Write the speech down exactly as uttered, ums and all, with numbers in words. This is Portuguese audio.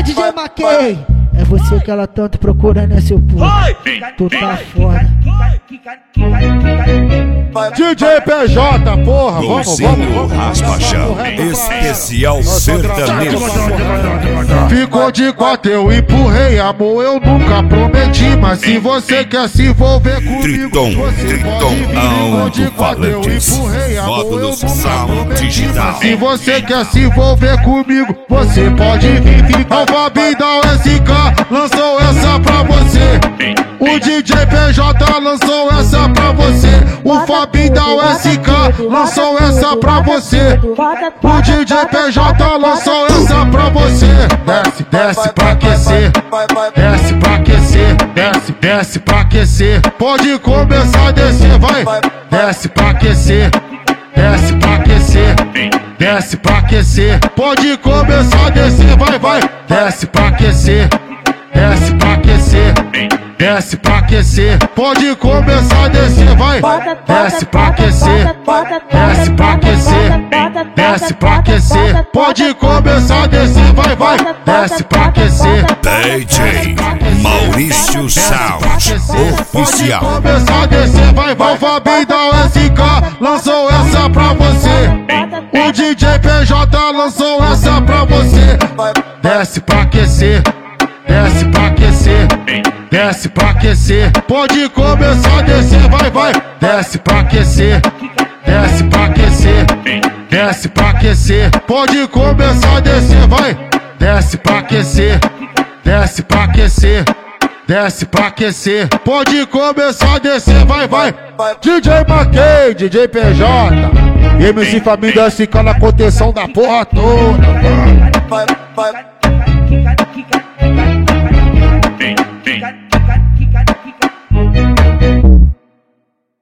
D J Maquei, é você que ela tanto procura, né, seu puto? Tu tá foda. D J P J, porra, vamos, vamos, vamos. Raspa-chão, especial sertanejo. Ficou de quatro, eu empurrei, amor, eu nunca prometi. Mas se você quer se envolver comigo, Triton, você Triton, alto-falantes, módulos sound digital. Se você quer se envolver comigo, você pode vir. O Fabinho da S K lançou essa pra você. O D J P J lançou essa pra você. O Fabinho da S K lançou essa pra você. O D J P J lançou essa pra você. Desce, desce pra aquecer. Desce pra aquecer. Desce, desce pra aquecer. Pode começar a descer, vai. Desce pra aquecer. Desce pra aquecer. Desce pra aquecer. Pode começar a descer, vai, vai. Desce pra aquecer. Desce pra aquecer. Desce pra aquecer. Pode começar a descer, vai. Desce pra aquecer. Desce pra aquecer. Desce pra aquecer. Pode começar a descer, vai, vai. Desce pra aquecer. D J Maurício Sound Oficial. Pode começar a descer, vai, vai. O Fabinho da S K lançou essa pra você. O D J P J lançou essa pra você. Desce pra aquecer. Desce pra aquecer. Desce pra aquecer. Pode começar a descer, vai, vai. Desce pra aquecer. Desce pra aquecer. Desce pra aquecer. Pode começar a descer, vai. Desce pra aquecer. Desce pra aquecer. Desce pra aquecer. Pode começar a descer, vai, vai. D J Maquei, D J P J, M C Fabinho da S K na contenção da porra toda.